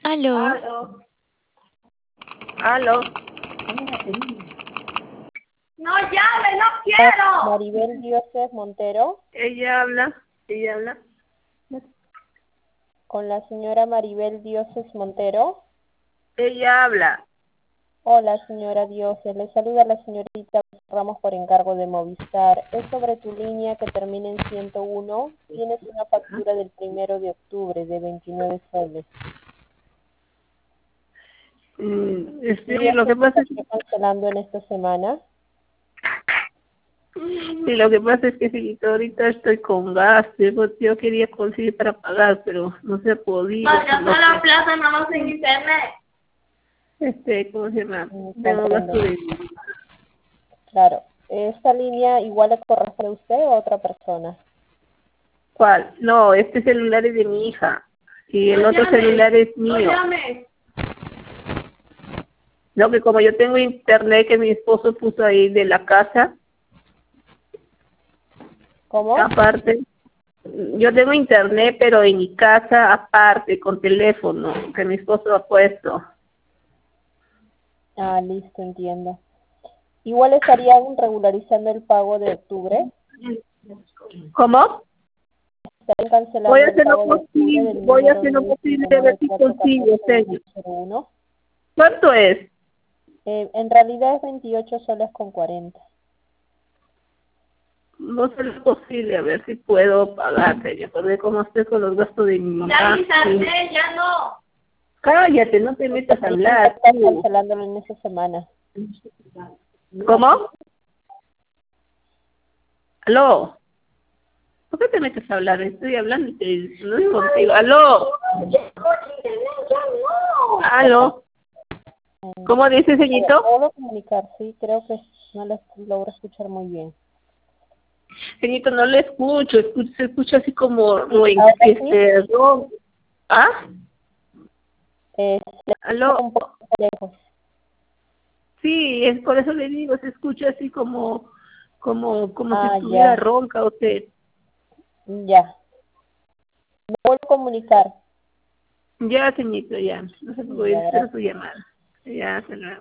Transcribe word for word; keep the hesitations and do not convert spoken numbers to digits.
Aló. Aló. Aló. No llame, no quiero. Maribel Dioses Montero, Ella habla, ella habla. con la señora Maribel Dioses Montero. Ella habla. Hola, señora Dioses, le saluda la señorita Ramos por encargo de Movistar. Es sobre tu línea que termina en ciento uno. Tienes una factura del primero de octubre de veintinueve soles. Mm, este, ¿Tendrías lo que que pasa es estar cancelando en esta semana? sí, lo que pasa es que si ahorita estoy con gasto, yo, yo quería conseguir para pagar, pero no se ha podido. Alcanzó no la sé. plaza nada más en internet. Este, ¿cómo se llama? Mm, Tengo gasto comprendo. de... Claro. ¿Esta línea igual le corresponde a usted o a otra persona? ¿Cuál? No, este celular es de mi hija y el No otro llame, celular es No mío. llames. No, que como yo tengo internet que mi esposo puso ahí de la casa, ¿Cómo? aparte, yo tengo internet, pero en mi casa aparte, con teléfono, que mi esposo ha puesto. Ah, listo, entiendo. Igual estarían regularizando el pago de octubre. ¿Cómo? Estarían Voy cancelando a el hacer lo pago de octubre posible, del voy a número hacer lo nueve posible cinco a ver nueve si cuatro uno consigo, cuatro uno señor. cero uno. ¿Cuánto es? Eh, en realidad es veintiocho soles con cuarenta. No sé lo posible, a ver si puedo pagar, señor, porque como estoy con los gastos de mi Ya mamá. sí. avisaste, ya no. Cállate, no te metas a Estarían hablar, tú. cancelándolo en esa semana. ¿Cómo? ¿Aló? ¿Por qué te metes a hablar? Estoy hablando y te... no es contigo. ¿Aló? ¿Aló? ¿Cómo dice, señorito? Puedo comunicar, sí, creo que no les logro escuchar muy bien. Señorito, no le escucho, escucho se escucha así como... ro- Ahora sí, este, ro- ¿Ah? eh, le escucho ¿Aló? un poco lejos. Sí, es por eso le digo, se escucha así como... como como si Ah, estuviera ya, ronca usted. ya. Me vuelvo a comunicar. Ya, señorito, ya. No se puede Ya, hacer gracias. su llamada. Ya, se lo...